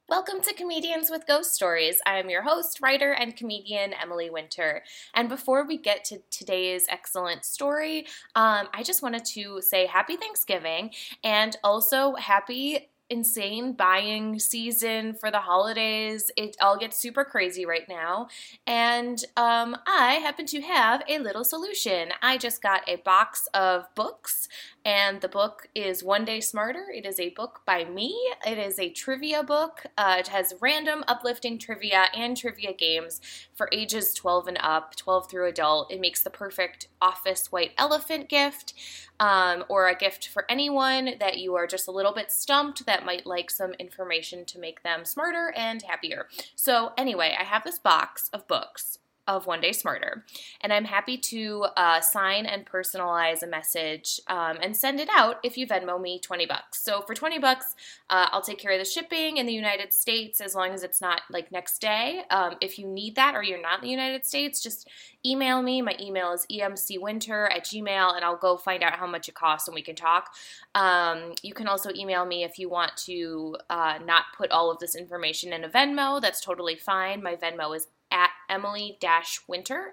Welcome to Comedians with Ghost Stories. I am your host, writer, and comedian Emily Winter. And before we get to today's excellent story, I just wanted to say happy Thanksgiving and also happy insane buying season for the holidays. It all gets super crazy right now. And I happen to have a little solution. I just got a box of books, and the book is One Day Smarter. It is a book by me. It is a trivia book. It has random uplifting trivia and trivia games for ages 12 and up, 12 through adult. It makes the perfect office white elephant gift, or a gift for anyone that you are just a little bit stumped that might like some information to make them smarter and happier. So anyway, I have this box of books of One Day Smarter, and I'm happy to sign and personalize a message and send it out if you Venmo me $20. So for $20, I'll take care of the shipping in the United States as long as it's not like next day. If you need that or you're not in the United States, just email me. My email is emcwinter@gmail.com, and I'll go find out how much it costs and we can talk. You can also email me if you want to not put all of this information in a Venmo. That's totally fine. My Venmo is at Emily-Winter,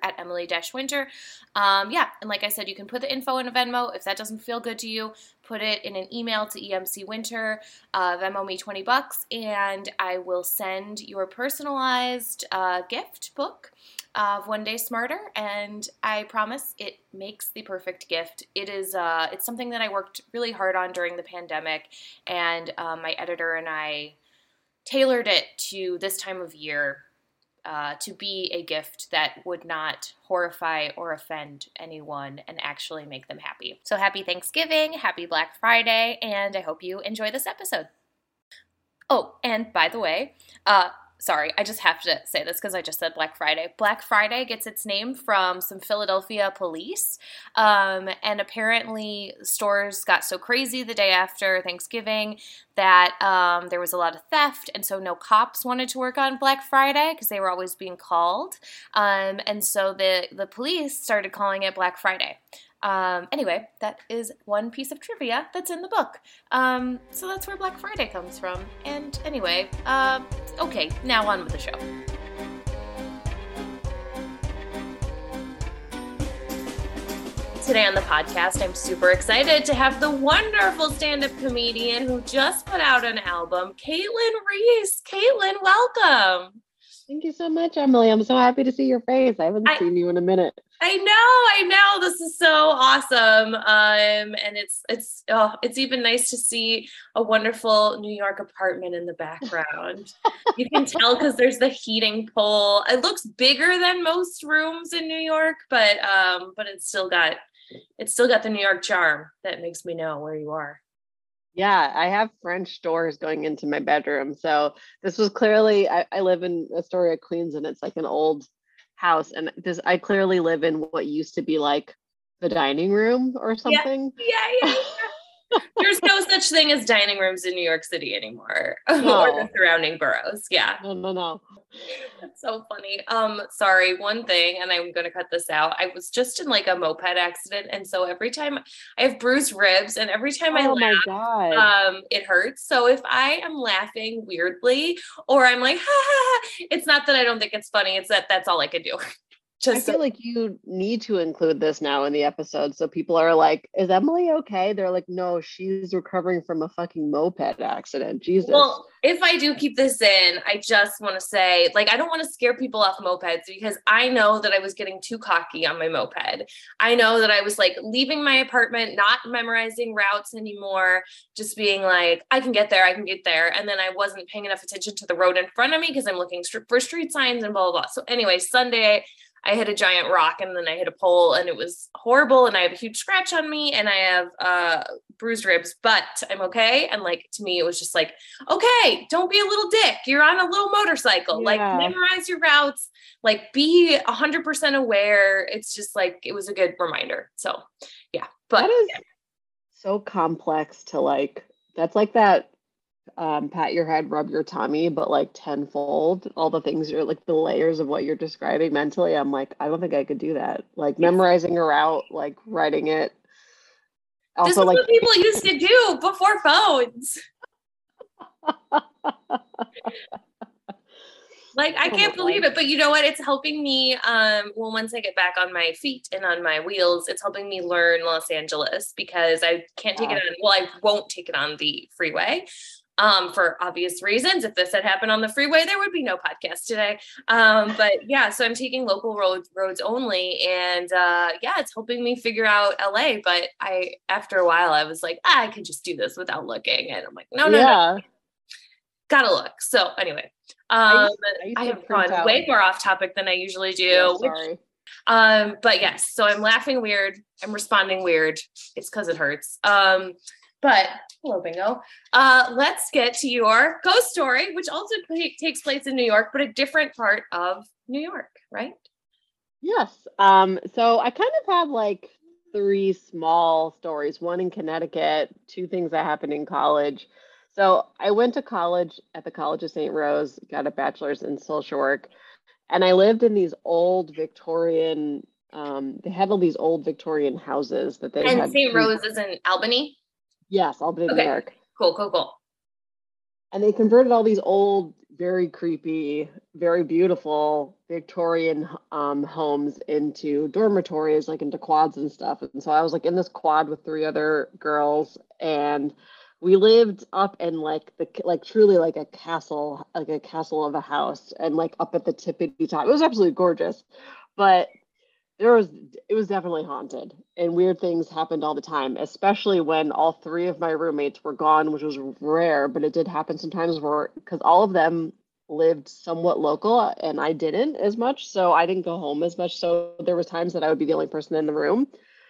and like I said, you can put the info in a Venmo. If that doesn't feel good to you, put it in an email to emcwinter, Venmo me $20, and I will send your personalized gift book of One Day Smarter, and I promise it makes the perfect gift. It is, it's something that I worked really hard on during the pandemic, and my editor and I tailored it to this time of year to be a gift that would not horrify or offend anyone and actually make them happy. So happy Thanksgiving, happy Black Friday, and I hope you enjoy this episode. Oh, and by the way, sorry, I just have to say this because I just said Black Friday. Black Friday gets its name from some Philadelphia police, and apparently stores got so crazy the day after Thanksgiving that there was a lot of theft, and so no cops wanted to work on Black Friday because they were always being called, and so the police started calling it Black Friday. Anyway, that is one piece of trivia that's in the book. So that's where Black Friday comes from. And anyway, okay, now on with the show. Today on the podcast, I'm super excited to have the wonderful stand-up comedian who just put out an album, Caitlin Reese. Caitlin, welcome. Thank you so much, Emily. I'm so happy to see your face. I haven't seen you in a minute. I know. This is so awesome. And it's even nice to see a wonderful New York apartment in the background. You can tell because there's the heating pole. It looks bigger than most rooms in New York, but it's still got the New York charm that makes me know where you are. Yeah, I have French doors going into my bedroom. So this was clearly, I live in Astoria, Queens, and it's like an old house. And I clearly live in what used to be like the dining room or something. Yeah. There's no such thing as dining rooms in New York City anymore, No. or the surrounding boroughs. Yeah. No. That's so funny. Sorry, one thing, and I'm going to cut this out. I was just in like a moped accident. And so every time I have bruised ribs, and every time I laugh, it hurts. So if I am laughing weirdly, or I'm like, ha, ha, ha, it's not that I don't think it's funny. It's that's all I could do. I feel like you need to include this now in the episode. So people are like, is Emily okay? They're like, no, she's recovering from a fucking moped accident. Jesus. Well, if I do keep this in, I just want to say, like, I don't want to scare people off mopeds because I know that I was getting too cocky on my moped. I know that I was like leaving my apartment, not memorizing routes anymore, just being like, I can get there. And then I wasn't paying enough attention to the road in front of me because I'm looking for street signs and blah, blah, blah. So anyway, Sunday, I hit a giant rock and then I hit a pole and it was horrible. And I have a huge scratch on me and I have bruised ribs, but I'm okay. And like, to me, it was just like, okay, don't be a little dick. You're on a little motorcycle, like memorize your routes, like be 100% aware. It's just like, it was a good reminder. So yeah, but that is so complex to like, that's like that pat your head, rub your tummy, but like tenfold. All the things are like the layers of what you're describing mentally. I'm like, I don't think I could do that. Like memorizing a route, like writing it. Also, this is like what people used to do before phones. Like, I Oh my can't believe God. it, but you know what? It's helping me. Well, once I get back on my feet and on my wheels, it's helping me learn Los Angeles because I can't take it Yeah. on. Well, I won't take it on the freeway, for obvious reasons. If this had happened on the freeway, there would be no podcast today. But yeah, so I'm taking local roads only, and yeah, it's helping me figure out LA. But after a while, I was like, I could just do this without looking, and I'm like, no, no, no, Yeah. gotta look. So anyway, I um, used I used I to have print gone out. way more off topic than I usually Yeah, do, which sorry. but yes, so I'm laughing weird. I'm responding weird. It's because it hurts. But hello, Bingo. Let's get to your ghost story, which also takes place in New York, but a different part of New York, right? Yes. So I kind of have like three small stories, one in Connecticut, two things that happened in college. So I went to college at the College of St. Rose, got a bachelor's in social work, and I lived in these old Victorian, they had all these old Victorian houses that they And had St. Rose is in Albany. yes, Albany, New Okay, York. cool, cool, cool. And they converted all these old, very creepy, very beautiful Victorian homes into dormitories, like into quads and stuff. And so I was like in this quad with three other girls, and we lived up in like like truly like a castle of a house, and like up at the tippity top. It was absolutely gorgeous, but there was it was definitely haunted, and weird things happened all the time, especially when all three of my roommates were gone, which was rare, but it did happen sometimes where because all of them lived somewhat local and I didn't as much, so I didn't go home as much, so there was times that I would be the only person in the room.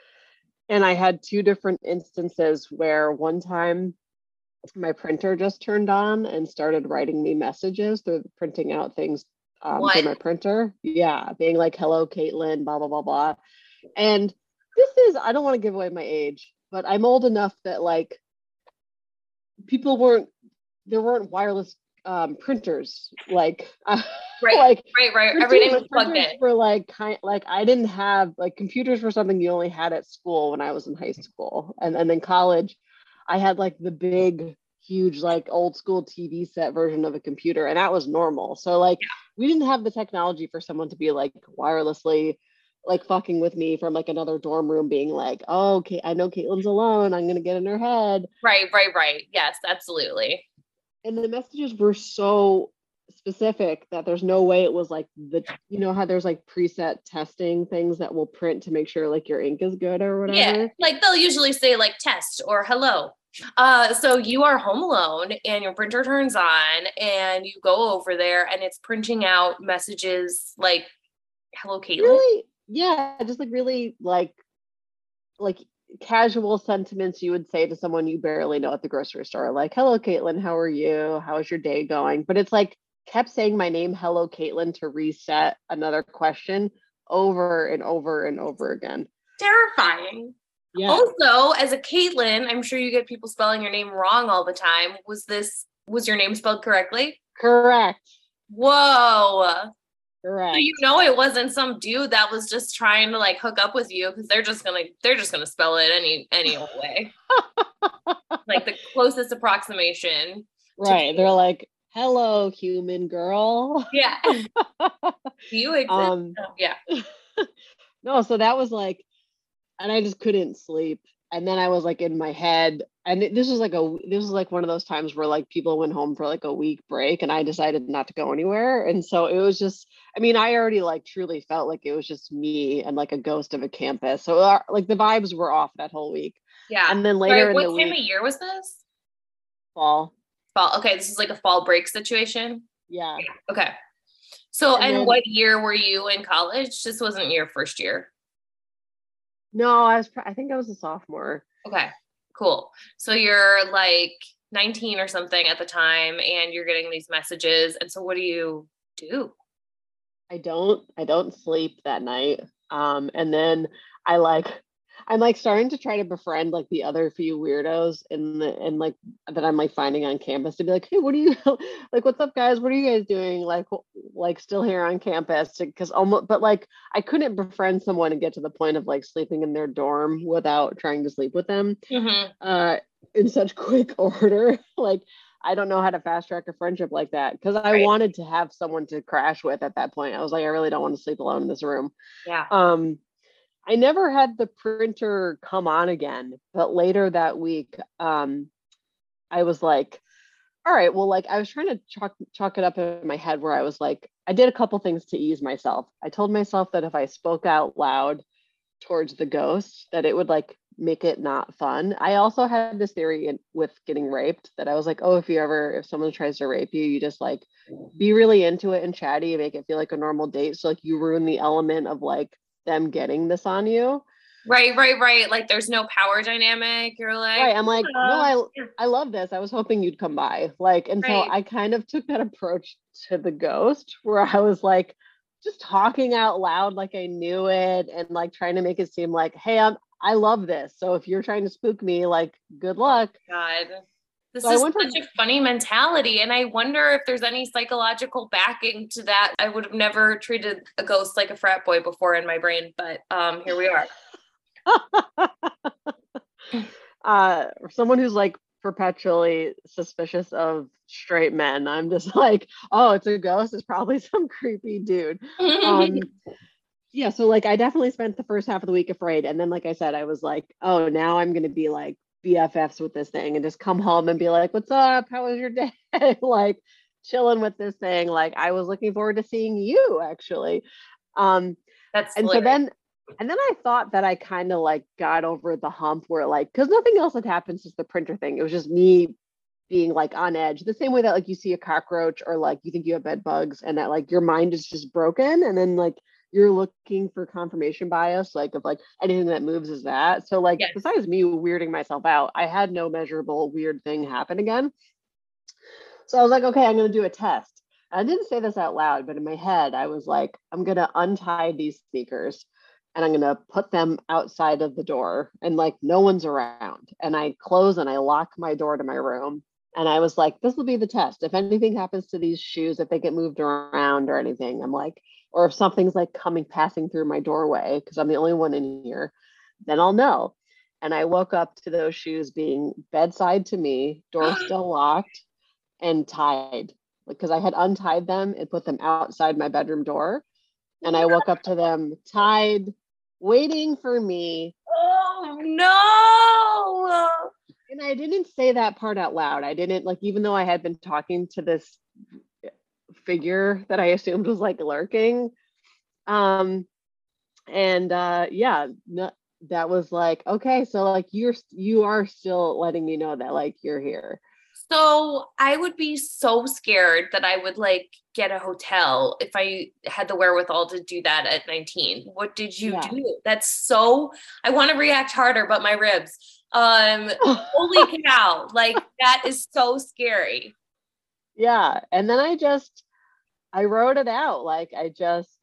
And I had two different instances where one time my printer just turned on and started writing me messages through printing out things through What? my printer. Yeah, being like, hello, Caitlin, blah, blah, blah, blah. And this is, I don't want to give away my age, but I'm old enough that like people weren't, there weren't wireless printers. Like, Right, like right. Everything was plugged printers in. were like I didn't have like computers were something you only had at school when I was in high school. And then college, I had like the big, huge, like old school TV set version of a computer, and that was normal. So like we didn't have the technology for someone to be like wirelessly like fucking with me from like another dorm room being like, oh, okay, I know Caitlin's alone. I'm gonna get in her head. Right. Yes, absolutely. And the messages were so specific that there's no way it was like the you know how there's like preset testing things that will print to make sure like your ink is good or Yeah, whatever. like they'll usually say like test or hello. So you are home alone and your printer turns on and you go over there and it's printing out messages like hello Caitlin. Really, yeah, just like really like casual sentiments you would say to someone you barely know at the grocery store, like, hello, Caitlin, how are you? How is your day going? But it's like kept saying my name, hello, Caitlin, to reset another question over and over and over again. Terrifying. Yeah, Also, as a Caitlin, I'm sure you get people spelling your name wrong all the time. Was your name spelled correctly? correct, Whoa. So correct. you know it wasn't some dude that was just trying to like hook up with you because they're just gonna spell it any old way. Like the closest approximation to Right. They're like, hello, human girl. yeah. Do you exist? um, Oh, yeah. no, so that was like, and I just couldn't sleep. And then I was like in my head, and this was like one of those times where like people went home for like a week break, and I decided not to go anywhere. And so it was just, I mean, I already like truly felt like it was just me and like a ghost of a campus. So like the vibes were off that whole week. Yeah. And then Sorry, later in what the time of week, year was this? fall, Fall. Okay, this is like a fall break situation. yeah. Okay. So, And and then what year were you in college? This wasn't your first year. no, I think I was a sophomore. Okay, cool. So you're like 19 or something at the time, and you're getting these messages. And so what do you do? I don't sleep that night. And then I like I'm like starting to try to befriend like the other few weirdos and like that I'm like finding on campus to be like, hey, what are you like, what's up, guys? What are you guys doing? Like still here on campus? Because almost, but like I couldn't befriend someone and get to the point of like sleeping in their dorm without trying to sleep with them Mm-hmm. in such quick order. Like I don't know how to fast track a friendship like that because I Right. wanted to have someone to crash with at that point. I was like, I really don't want to sleep alone in this room. Yeah. Um, I never had the printer come on again, but later that week, I was like, all right, well, like I was trying to chalk it up in my head where I was like, I did a couple things to ease myself. I told myself that if I spoke out loud towards the ghost, that it would like make it not fun. I also had this theory with getting raped that I was like, oh, if someone tries to rape you, you just like be really into it and chatty and make it feel like a normal date. So like you ruin the element of like them getting this on you. Right. Like there's no power dynamic. You're like, Right. I'm like, no, yeah, I love this. I was hoping you'd come by. Like, and so right. I kind of took that approach to the ghost where I was like just talking out loud like I knew it and like trying to make it seem like, hey, I love this. So if you're trying to spook me, like good Oh luck. my God. This So I is went from such a funny mentality. And I wonder if there's any psychological backing to that. I would have never treated a ghost like a frat boy before in my brain, but here we are. someone who's like perpetually suspicious of straight men. I'm just like, oh, it's a ghost. It's probably some creepy dude. Um, yeah, so like I definitely spent the first half of the week afraid. And then, like I said, I was like, oh, now I'm gonna be like BFFs with this thing and just come home and be like, what's up? How was your day? Like chilling with this thing. Like I was looking forward to seeing you actually. Um, That's and so hilarious. then I thought that I kind of like got over the hump where like because nothing else had happened since the printer thing. It was just me being like on edge, the same way that like you see a cockroach or like you think you have bed bugs and that like your mind is just broken and then like you're looking for confirmation bias, like of like anything that moves is that. So like Yes. besides me weirding myself out, I had no measurable weird thing happen again. So I was like, okay, I'm gonna do a test. I didn't say this out loud, but in my head, I was like, I'm gonna untie these sneakers and I'm gonna put them outside of the door and like no one's around. And I close and I lock my door to my room. And I was like, this will be the test. If anything happens to these shoes, if they get moved around or anything, I'm like, or if something's like passing through my doorway, because I'm the only one in here, then I'll know. And I woke up to those shoes being bedside to me, door still locked and tied because I had untied them and put them outside my bedroom door. And I woke up to them tied, waiting for me. Oh no. And I didn't say that part out loud. I didn't like, even though I had been talking to this figure that I assumed was like lurking. Um, and yeah, no, that was like, okay, so like you are still letting me know that like you're here. So I would be so scared that I would like get a hotel if I had the wherewithal to do that at 19. What did you Yeah. do? That's so, I want to react harder, but my ribs. Holy cow. Like that is so scary. Yeah. And then I wrote it out. Like I just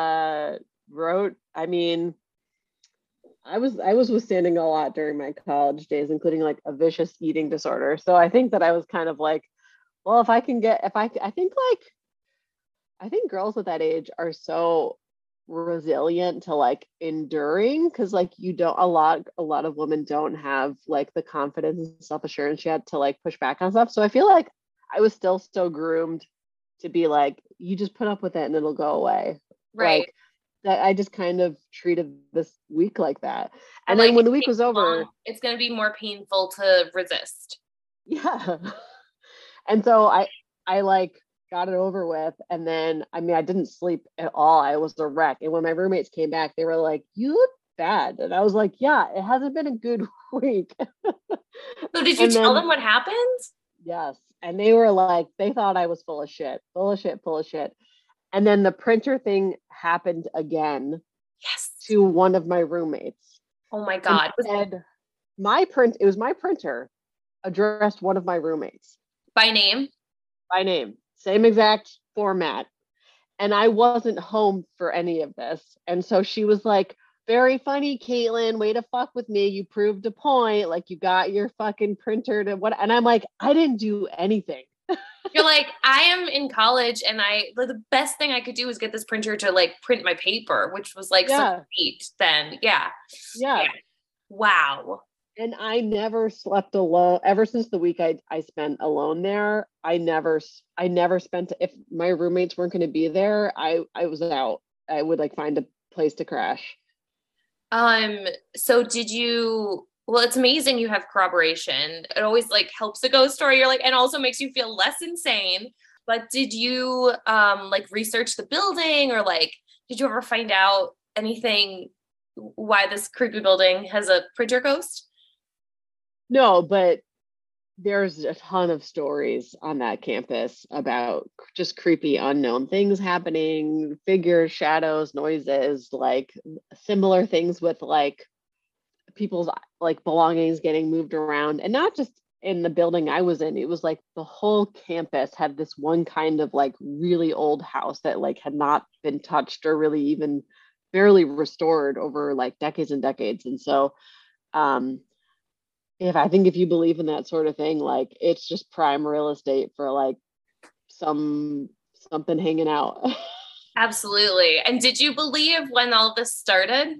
wrote, I mean, I was withstanding a lot during my college days, including like a vicious eating disorder. So I think that I was kind of like, well, if I can get if I think like I think girls at that age are so resilient to like enduring because like you don't a lot of women don't have like the confidence and self-assurance yet to like push back on stuff. So I feel like I was still so groomed to be like, you just put up with it and it'll go away. Right. Like that I just kind of treated this week like that. Or And like then when the week was over, it's going to be more painful to resist. yeah. And so I like got it over with. And then I mean I didn't sleep at all. I was a wreck. And when my roommates came back, they were like, you look bad. And I was like, yeah, it hasn't been a good week. So did you And tell then them what happened? yes. And they were like, they thought I was full of shit, full of shit, full of shit. And then the printer thing happened again Yes. to one of my roommates Oh my and God. said, it was my printer addressed one of my roommates By name? by name, same exact format. And I wasn't home for any of this. And so she was like, very funny, Caitlin. Way to fuck with me. You proved a point. Like you got your fucking printer to what? And I'm like, I didn't do anything. You're like, I am in college and the best thing I could do was get this printer to like print my paper, which was like such a Yeah. feat then. Yeah. Yeah. Yeah. Wow. And I never slept alone ever since the week I spent alone there. I never spent, if my roommates weren't going to be there, I was out. I would like find a place to crash. Um, so did you, well, it's amazing you have corroboration. It always like helps a ghost story. You're like, and also makes you feel less insane. But did you like research the building or like did you ever find out anything why this creepy building has a printer ghost? No, but there's a ton of stories on that campus about just creepy unknown things happening, figures, shadows, noises, like similar things with like people's like belongings getting moved around, and not just in the building I was in. It was like the whole campus had this one kind of like really old house that like had not been touched or really even barely restored over like decades and decades. And so um if I think if you believe in that sort of thing, like it's just prime real estate for like some something hanging out. Absolutely. And did you believe when all this started?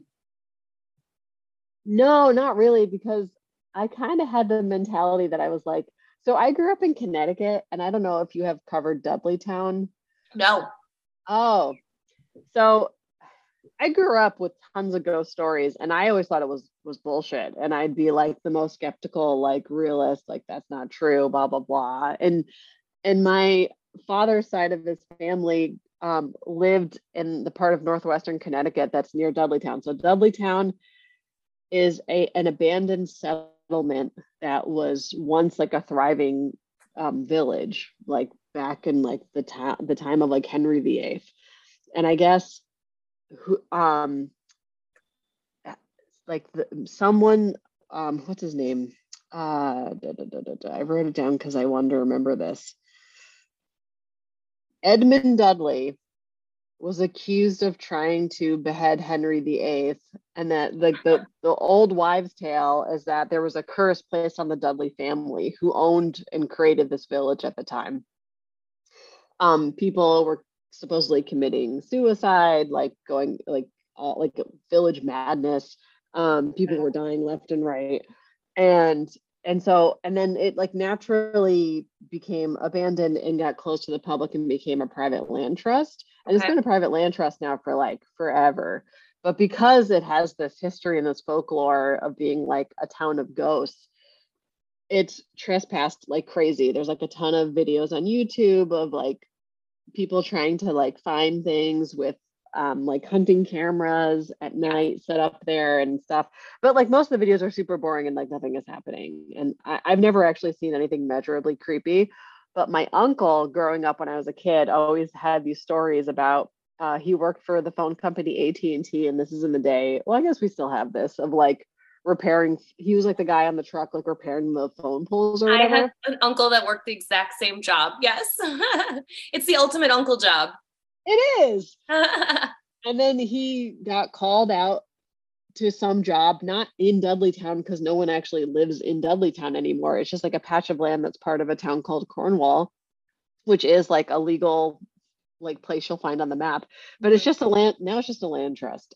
No, not really, because I kind of had the mentality that I was like, so I grew up in Connecticut, and I don't know if you have covered Dudleytown. No. Oh, so I grew up with tons of ghost stories, and I always thought it was bullshit. And I'd be like the most skeptical, like realist, like that's not true, blah blah blah. And my father's side of his family lived in the part of northwestern Connecticut that's near Dudleytown. So Dudleytown is an abandoned settlement that was once like a thriving village, like back in like the time of like Henry VIII. And I guess who like someone what's his name? I wrote it down because I wanted to remember this. Edmund Dudley was accused of trying to behead Henry VIII, and that the old wives' tale is that there was a curse placed on the Dudley family who owned and created this village at the time. People were supposedly committing suicide, like going like village madness. People were dying left and right, and and then it like naturally became abandoned and got close to the public and became a private land trust. And it's Okay. been a private land trust now for like forever. But because it has this history and this folklore of being like a town of ghosts, it's trespassed like crazy. There's like a ton of videos on YouTube of like people trying to like find things with like hunting cameras at Yeah. night set up there and stuff. But like most of the videos are super boring and like nothing is happening. And I've never actually seen anything measurably creepy. But my uncle, growing up when I was a kid, always had these stories about he worked for the phone company AT&T, and this is in the day. Well, I guess we still have this of like repairing. He was like the guy on the truck, like repairing the phone poles or I had whatever. an uncle that worked the exact same job. Yes. It's the ultimate uncle job. It is. And then he got called out to some job, not in Dudleytown, because no one actually lives in Dudleytown anymore. It's just like a patch of land that's part of a town called Cornwall, which is like a legal like place you'll find on the map. But it's just a land now, it's just a land trust.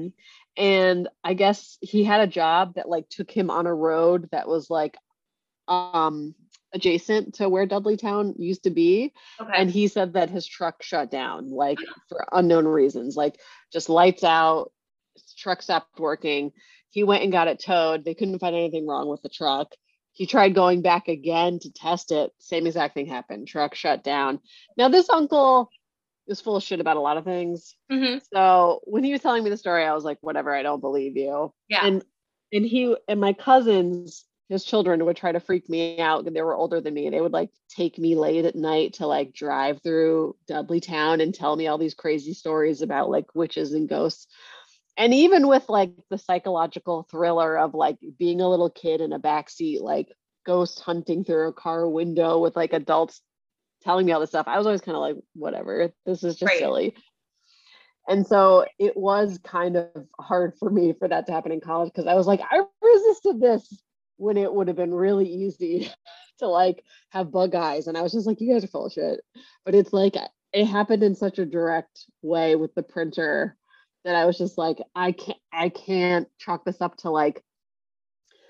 And I guess he had a job that like took him on a road that was like um adjacent to where Dudleytown used to be. Okay. And he said that his truck shut down like for unknown reasons, like just lights out, his truck stopped working. He went and got it towed. They couldn't find anything wrong with the truck. He tried going back again to test it. Same exact thing happened. Truck shut down. Now this uncle is full of shit about a lot of things. Hmm. So when he was telling me the story, I was like, whatever, I don't believe you. Yeah. And he and my cousins, his children would try to freak me out. They were older than me. They would like take me late at night to like drive through Dudleytown and tell me all these crazy stories about like witches and ghosts. And even with like the psychological thriller of like being a little kid in a backseat, like ghost hunting through a car window with like adults telling me all this stuff, I was always kind of like, whatever, this is just Right. silly. And so it was kind of hard for me for that to happen in college because I was like, I resisted this when it would have been really easy to like have bug eyes. And I was just like, you guys are full of shit. But it's like it happened in such a direct way with the printer that I was just like, I can't chalk this up to like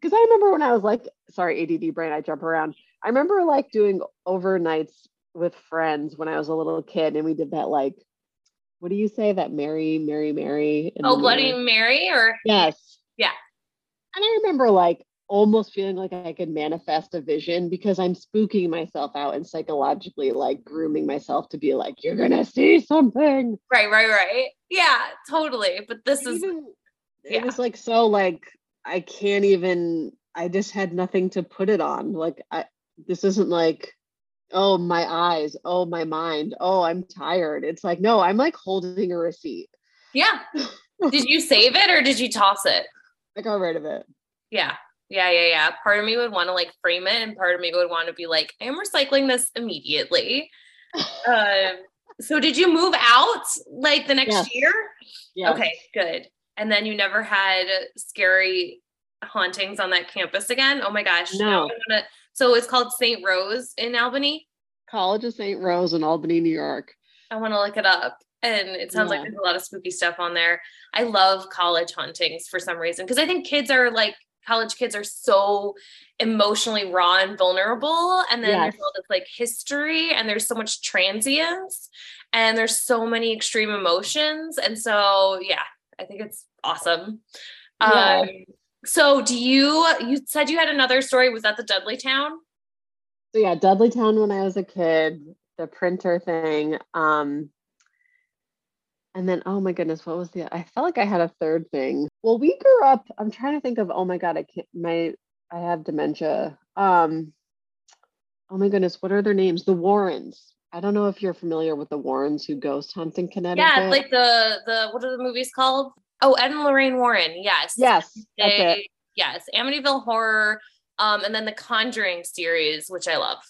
because I remember when I was like, sorry, ADD brain, I jump around. I remember like doing overnights with friends when I was a little kid, and we did that like, what do you say, that Mary, Mary, Mary in the Oh, Bloody mirror? Mary, or Yes. yeah. And I remember like almost feeling like I could manifest a vision because I'm spooking myself out and psychologically like grooming myself to be like, you're gonna see something. Right. Yeah, totally. But this And is, even it yeah. was like so like I can't even, I just had nothing to put it on. Like I, this isn't like, oh my eyes, oh my mind, oh I'm tired. It's like, no, I'm like holding a receipt. Yeah. Did you save it or did you toss it? I got rid of it. Yeah. Yeah. Part of me would want to like frame it, and part of me would want to be like, I am recycling this immediately. Um, so did you move out like the next Yes. year? Yes. Okay, good. And then you never had scary hauntings on that campus again? Oh my gosh. Now No. I wanna, so it's called St. Rose in Albany. College of St. Rose in Albany, New York. I want to look it up. And it sounds like Yeah. there's a lot of spooky stuff on there. I love college hauntings for some reason because I think kids are like, college kids are so emotionally raw and vulnerable. And then Yes. there's all this like history, and there's so much transience, and there's so many extreme emotions. And so, yeah, I think it's awesome. Yeah. So you said you had another story. Was that the Dudley Town? So yeah, Dudleytown when I was a kid, the printer thing. And then, oh my goodness, what was I felt like I had a third thing. Well, we grew up, I'm trying to think of, oh my God, I have dementia. Oh my goodness, what are their names? The Warrens. I don't know if you're familiar with the Warrens who ghost hunt in Yeah, Connecticut. like the what are the movies called? Oh, Ed and Lorraine Warren. Yes. Yes, that's it. Yes, Amityville Horror, and then the Conjuring series, which I love.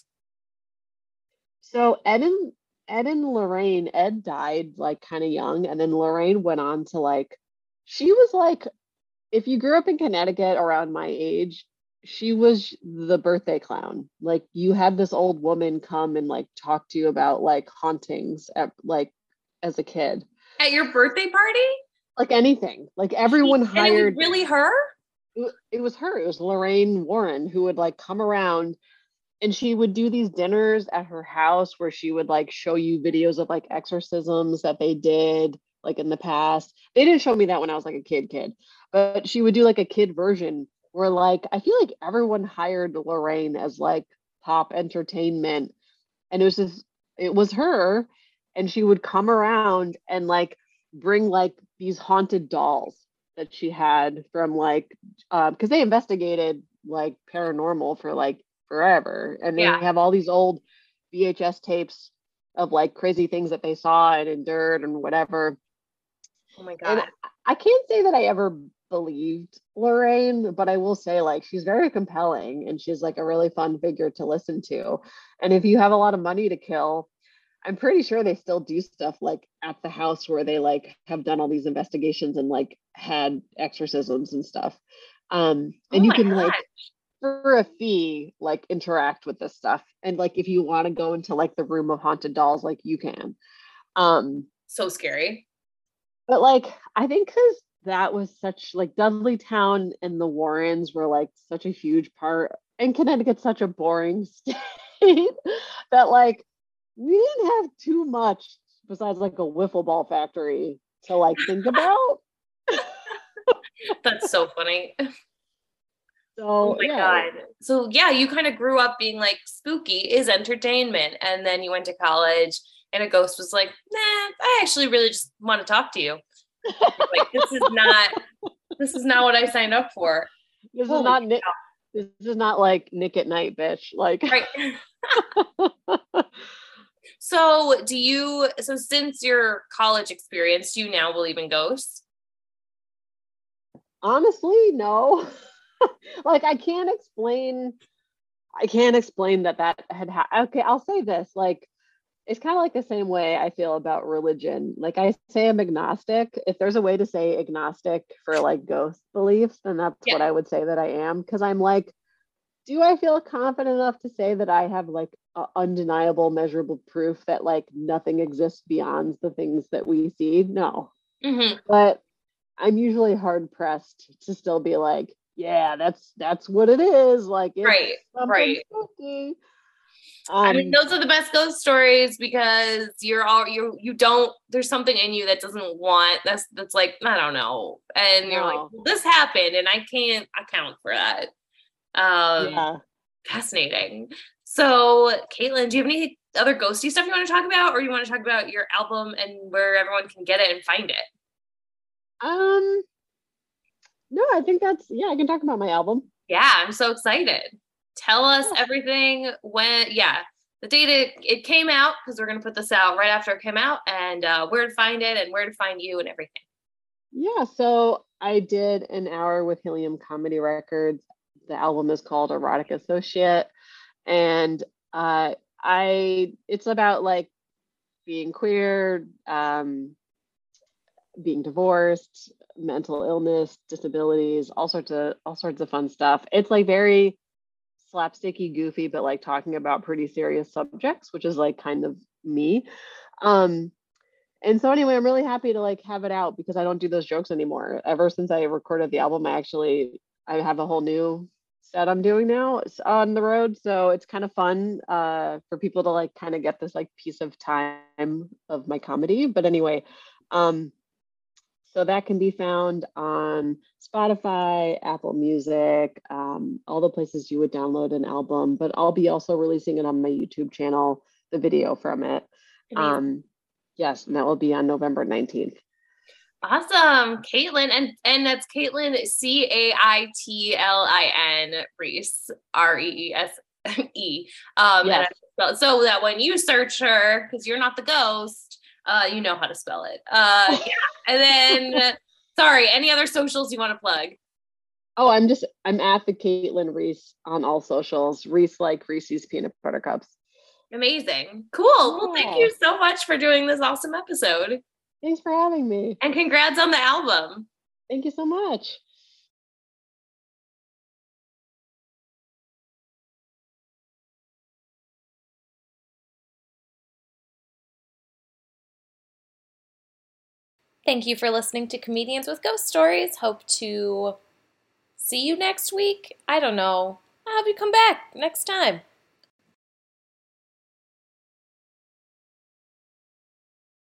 So Ed and Lorraine, Ed died like kind of young, and then Lorraine went on to like, she was like, if you grew up in Connecticut around my age, she was the birthday clown. Like you had this old woman come and like talk to you about like hauntings at like as a kid. At your birthday party? Like anything. Like everyone And it was hired, really her? it was her. It was Lorraine Warren who would like come around, and she would do these dinners at her house where she would like show you videos of like exorcisms that they did like in the past. They didn't show me that when I was like a kid, but she would do like a kid version where like I feel like everyone hired Lorraine as like pop entertainment, and it was her, and she would come around and like bring like these haunted dolls that she had from like because they investigated like paranormal for like forever, and they Yeah. have all these old VHS tapes of like crazy things that they saw and endured and whatever. Oh my And God. I can't say that I ever believed Lorraine, but I will say like she's very compelling and she's like a really fun figure to listen to. And if you have a lot of money to kill, I'm pretty sure they still do stuff like at the house where they like have done all these investigations and like had exorcisms and stuff. Oh And you my can God. like for a fee like interact with this stuff. And like if you want to go into like the room of haunted dolls, like you can. Um, So scary. but like I think because that was such like Dudleytown and the Warrens were like such a huge part, and Connecticut's such a boring state that like we didn't have too much besides like a wiffle ball factory to like think about. That's so funny. Oh So my yeah, God. So yeah, you kind of grew up being like spooky is entertainment. And then you went to college and a ghost was like, nah, I actually really just want to talk to you. Like this is not what I signed up for. this is Holy not Nick. This is not like Nick at Night, bitch. Like, cow. Right. So since your college experience, do you now believe in ghosts? honestly, no. Like, I can't explain that okay, I'll say this. Like, it's kind of like the same way I feel about religion. Like I say I'm agnostic. If there's a way to say agnostic for like ghost beliefs, then that's Yeah. what I would say that I am. Because I'm like, do I feel confident enough to say that I have like undeniable, measurable proof that like nothing exists beyond the things that we see? No. Hmm. But I'm usually hard pressed to still be like, Yeah, that's what it is. Like it's Right, something right. spooky. I mean, Um, those are the best ghost stories because you don't there's something in you that doesn't want that's like, I don't know. And you're like, no. well, this happened and I can't account for that. Um, Yeah. Fascinating. So, Caitlin, do you have any other ghosty stuff you want to talk about, or you want to talk about your album and where everyone can get it and find it? Um, no, I think that's yeah, I can talk about my album. Yeah, I'm so excited. Tell us Yeah. everything when, yeah, the date it came out, because we're going to put this out right after it came out, and where to find it and where to find you and everything. Yeah, so I did an hour with Helium Comedy Records. The album is called Erotic Associate, and I it's about like being queer, being divorced, mental illness, disabilities, all sorts of fun stuff. It's like very slapsticky, goofy, but like talking about pretty serious subjects, which is like kind of me. Um, and so anyway, I'm really happy to like have it out because I don't do those jokes anymore. Ever since I recorded the album, I have a whole new set I'm doing now on the road. So it's kind of fun for people to like kind of get this like piece of time of my comedy. But anyway, um, so that can be found on Spotify, Apple Music, all the places you would download an album. But I'll be also releasing it on my YouTube channel, the video from it. Amazing. Um, yes, and that will be on November 19th. Awesome, Caitlin, and that's Caitlin Caitlin Reese Reese. Yes. So that when you search her, because you're not the ghost, you know how to spell it. Yeah, and then sorry, any other socials you want to plug? Oh, I'm at the Caitlin Reese on all socials. Reese like Reese's peanut butter cups. Amazing, cool. Well, thank Yeah. you so much for doing this awesome episode, Thanks for having me. and congrats on the album. Thank you so much. Thank you for listening to Comedians with Ghost Stories. Hope to see you next week. I don't know. I'll have you come back next time.